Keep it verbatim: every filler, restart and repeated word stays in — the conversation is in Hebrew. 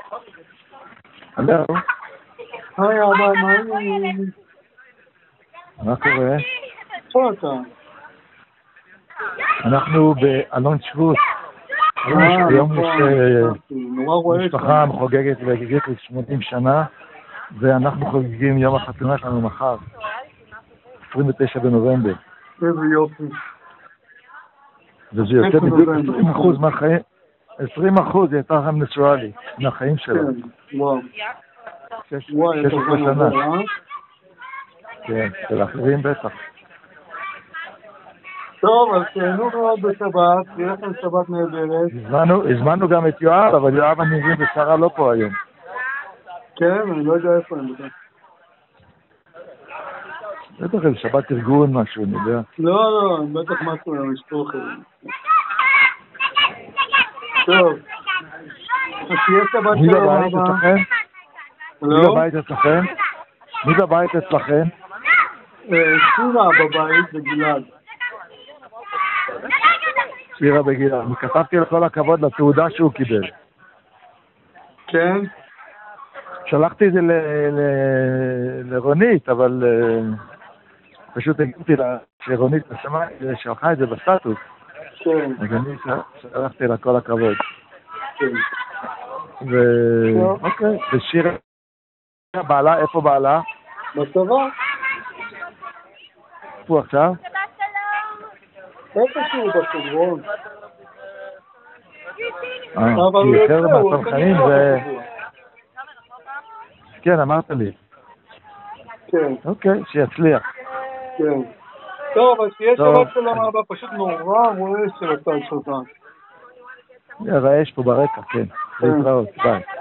הלו? היי אבא, מה העניינים? מה קורה? איפה אתה? אנחנו באלון שבות. אה, היום נכון, יש נורא רואה את משפחה מחוגגת וחוגגת שמונים שנה, ואנחנו חוגגים יום החתונה שלנו מחר, עשרים ותשעה בנובמבר. איזה יופי. וזה יוצא בדיוק עשרים אחוז מהחיים, עשרים אחוז יצא לכם נטרלי, מהחיים שלנו. כן, וואו. שש וואי, אתה עשרה גם שנה. עובר, אה? כן, של אחרים בטח. טוב, אז תהנו מאוד בשבת, תהיה לכם שבת נהדרת. הזמנו, הזמנו גם את יואב, אבל יואב אני מבין ושרה לא פה היום. כן, אני לא יודע איפה הם בכלל. בטח איזה שבת ארגון משהו, אני יודע. לא, לא, בטח משהו למשפוך. טוב. אז תהיה שבת מי שלום, בבית אבא. אצלכם? מי לא? בבית אצלכם? מי בבית אצלכם? שירה בבית בגלעד. שירה בגילה. אני כתבתי לכל הכבוד לתעודה שהוא קיבל. כן? שלחתי את זה ל- ל- לרונית, אבל uh, פשוט הגעתי לה שרונית שלחה את זה בסטטוס. כן. אז אני שלחתי לה כל הכבוד. כן. ו... אוקיי, ושירה, בעלה, איפה בעלה? בצבא? איפה עכשיו? איפה שהוא בשומרון? אה, אבל הוא כי יוצא, אחרת הוא מהצום יוצא חיים מפה ו... בשבוע. כן, אמרת לי. כן, אוקיי, שיצליח. כן. טוב, אז תהיה טוב. שבת שלום אבא, פשוט נורא רועש של הצד שלך. רעש פה ברקע, כן. להתראות, ביי.